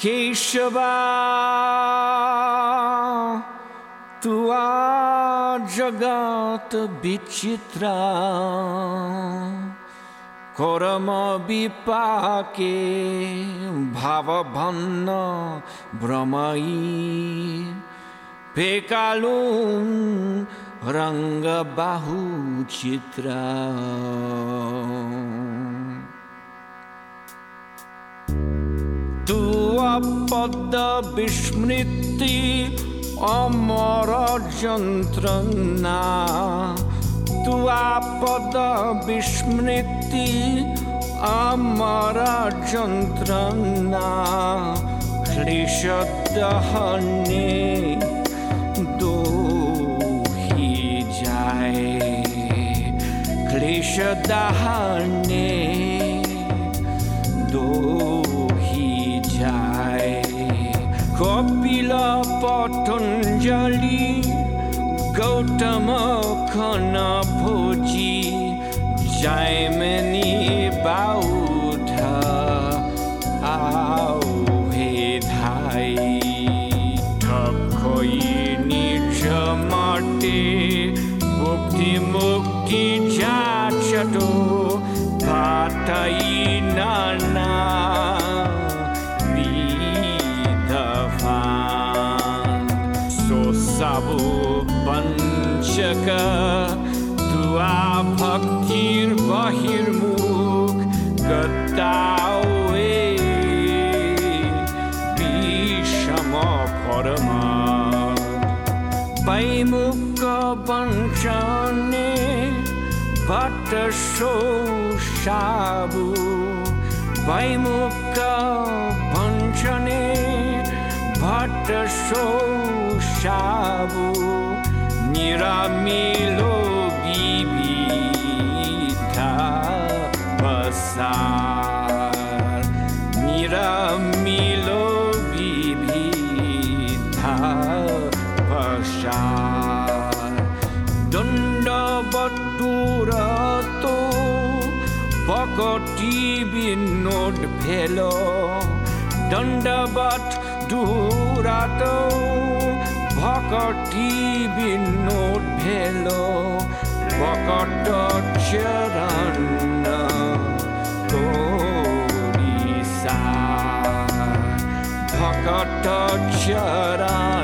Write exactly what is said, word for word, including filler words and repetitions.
केशवा तुआ जगत विचित्र करम विपाके भाव भन्न भ्रमई पेकालुं रंग बाहु चित्र तुआ पद विस्मृति अमर जंत्रना तुआ पद विस्मृति अमर जंत्रना क्लेश दहने दोही जाए क्लेश दहने दोही जाए कपिल पतंजलि गौतम खन भोजी जैमिनी बौद्ध आओ हे धाई ठक्कई निज मटे मुक्ति मुक्ति जाचटो भातई नाना सबु पंचक तुआ भक्तिर बहिर्मुख गतावे विषम फरमा पैमुख वंचने भट्ट शोषाबु पैमुख वंचने भट्ट शोषाबु निरामिलो विविधा बसार निरामिलो विविधा बसार दण्डवतुरतो भक्ति विनोद भेलो दण्डवत दुरातो भक्ति विनोद भेलो भक्त चरण तोरिसा भक्त चरण